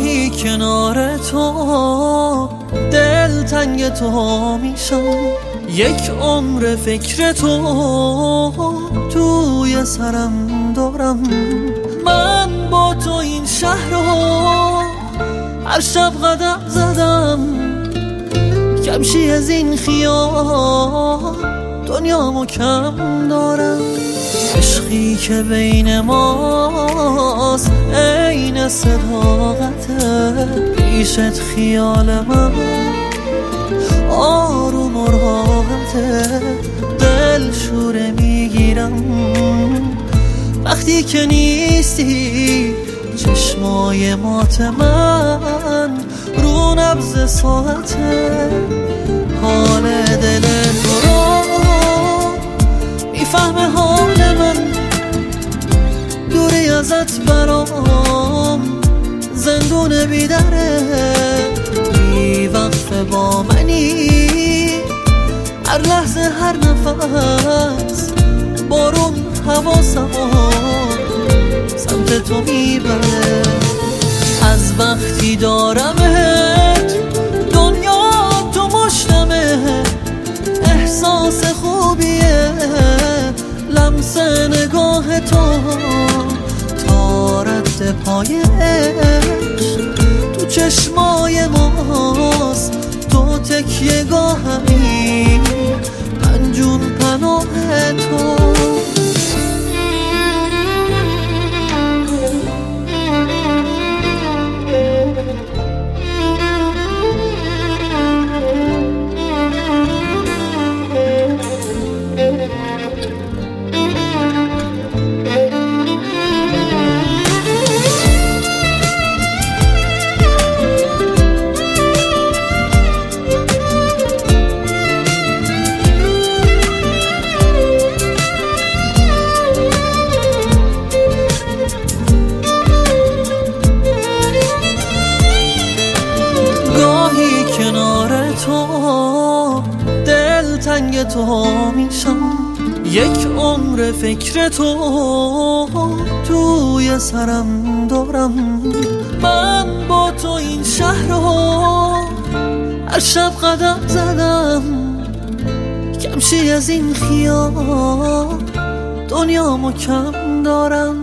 گاهی کنار تو دل تنگ تو میشم، یک عمر فکر تو توی سرم دارم. من با تو این شهر رو هر شب قدم زدم، کمشی از این خیال دنیامو کم دارم. عشقی که بین ماست عین صداقته، پیشت خیال من آروم و راحته. دل شوره میگیرم وقتی که نیستی، چشمای مات من رو نبض ساعته. حال دل تو رو میفهمه حال من، دوری ازت برام زندون بیدره. بی وقفه با منی، هر لحظه هر نفس بارون حواسمو سمت تو میبره. از وقتی دارمت دنیا تو مشتمه، احساس خوبیه لمس نگاه تو تا رد پای عشق تو چشمای ماست. تو تکیه گاهمی، من جون پناه تو. کنار تو دل تنگ تو میشم، یک عمر فکر تو توی سرم دارم. من با تو این شهر رو هر شب قدم زدم، کمشی از این خیال دنیامو کم دارم.